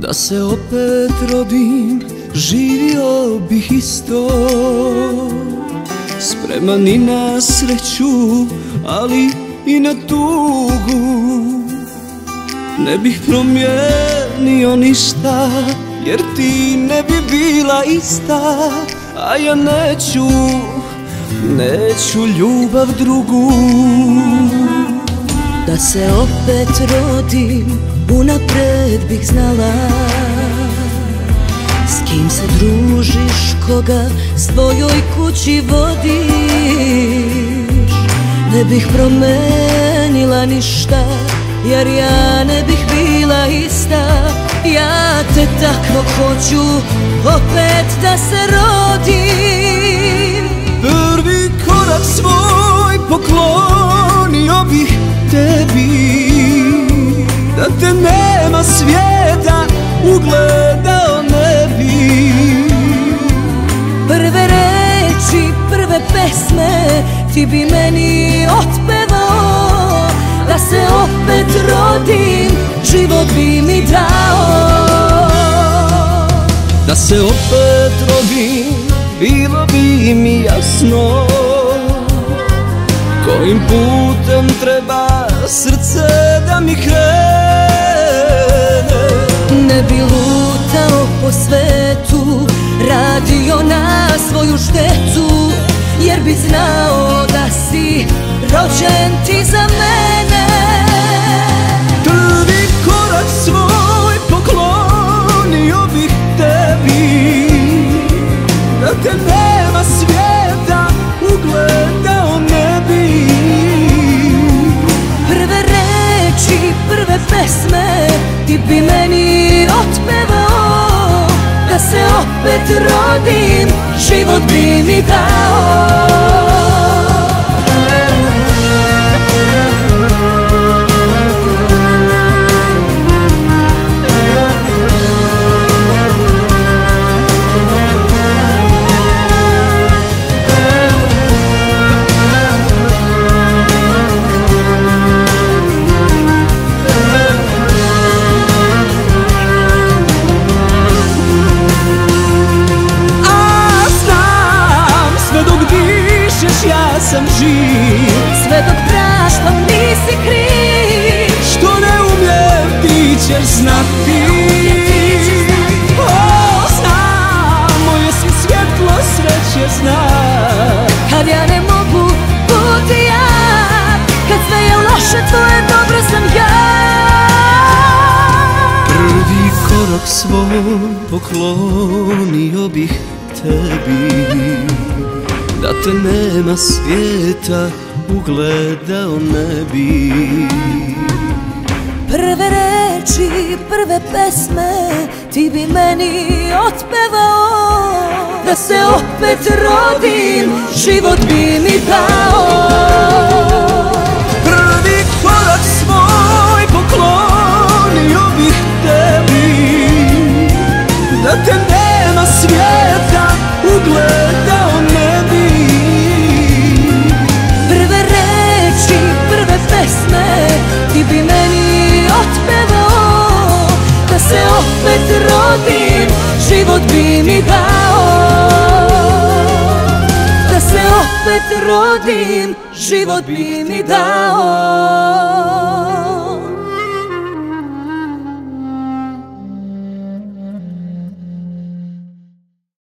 Da se opet rodim, živio bih isto, spreman i na sreću, ali i na tugu. Ne bih promijenio ništa, jer ti ne bi bila ista, a ja neću ljubav drugu. Da se opet rodim, unapred bih znala s kim se družiš, koga svojoj kući vodiš. Ne bih promenila ništa, jer ja ne bih bila ista. Ja te takvog hoću opet da se rodim. Prvi korak svoj poklonio bih tebi, da te nema svijeta ugledao ne bi. Prve reči, prve pesme ti bi meni otpevao. Da se opet rodim, život bi mi dao. Da se opet rodim, bilo bi mi jasno kojim putem treba srce da mi krene. Ne bi lutao po svetu, radio na svoju štetu, jer bi znao da si rođen ti za mene. Prvi korak svoj poklonio bih tebi, da te nema svijeta ugledao ne bi. Prve reči, prve pesme ti bi meni otpevao. Da se opet rodim, život bi mi dao. Ja sam živ, sve dok praštam nisi kriv. Što ne umijem ti ćeš znati. Znam, moje si svjetlo sreće znam. Kad ja ne mogu biti ja, kad sve je loše tvoje dobro sam ja. Prvi korak svoj poklonio bih tebi, da te nema svijeta ugledao ne bi. Prve reči, prve pesme ti bi meni otpevao. Da se opet rodim, život bi mi dao. Prvi korak svoj poklonio bih tebi, da te nema svijeta ugledao ne bi. Prve reči, prve pesme ti bi meni otpevao. Da se opet rodim, život bi mi dao. Da se opet rodim, život bi mi dao.